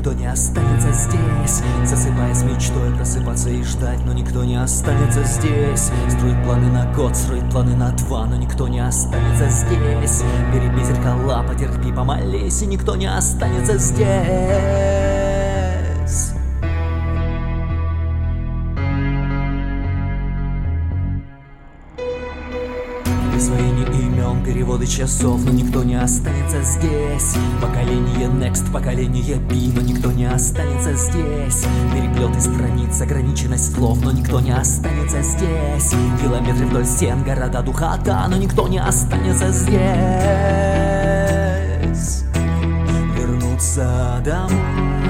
никто не останется здесь. Засыпая с мечтой просыпаться и ждать, но никто не останется здесь. Строить планы на год, строить планы на 2, но никто не останется здесь. Перебей зеркала, потерпи, помолись, и никто не останется здесь. Присвоение имен, переводы часов, но никто не останется здесь. Поколение Next, поколение B, но никто не останется здесь. Переплеты страниц, ограниченность слов, но никто не останется здесь. Километры вдоль стен, города, духота, но никто не останется здесь. Вернуться домой.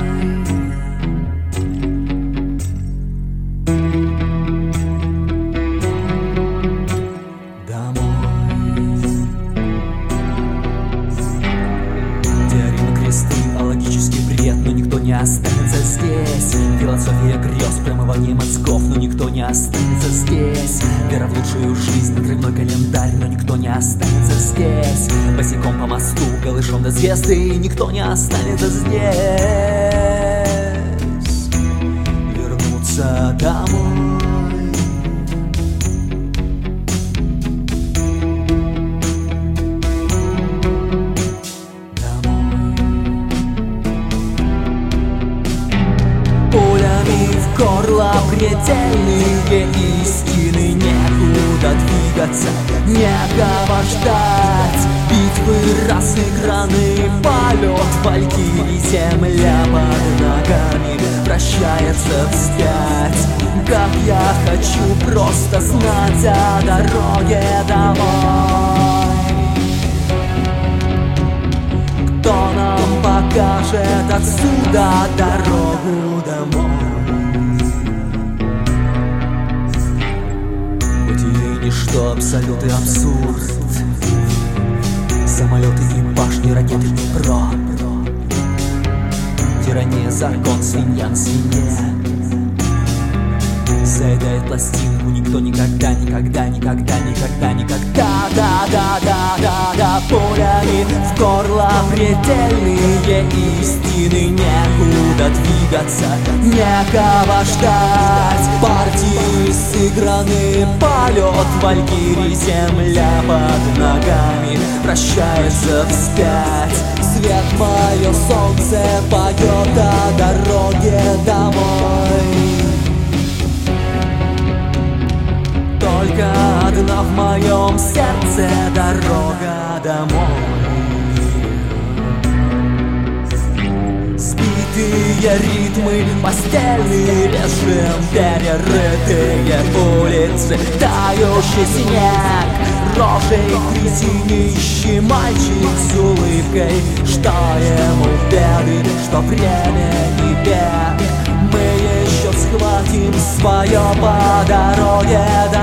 Логический бред, но никто не останется здесь. Философия грез, промывание мозгов, но никто не останется здесь. Вера в лучшую жизнь, надрывной календарь, но никто не останется здесь. Босиком по мосту, голышом до звезды, никто не останется здесь. Вернуться домой. В горло предельные истины, некуда двигаться, некого ждать. Битвы разыграны, полет валькирий, земля под ногами вращается вспять. Как я хочу просто знать о дороге домой. Кто нам покажет отсюда дорогу домой? Ничто, абсолют и абсурд. Самолеты и башни, ракеты и проб. Тирания, закон, свинья на свинье. Заедает пластинку никто никогда, никогда, никогда, никогда, никогда. Да, пулями в горло предельные истины, некуда двигаться, некого ждать. Партии сыграны, полет валькирий, земля под ногами вращается вспять. Свет мое солнце поет о дороге домой. Только одна в моем сердце дорога домой. Сбитые ритмы, постельный режим, перерытые улицы, тающий снег, рожей грязинищий мальчик с улыбкой. Что ему беды, что время не бег, мы еще схватим свое по дороге домой.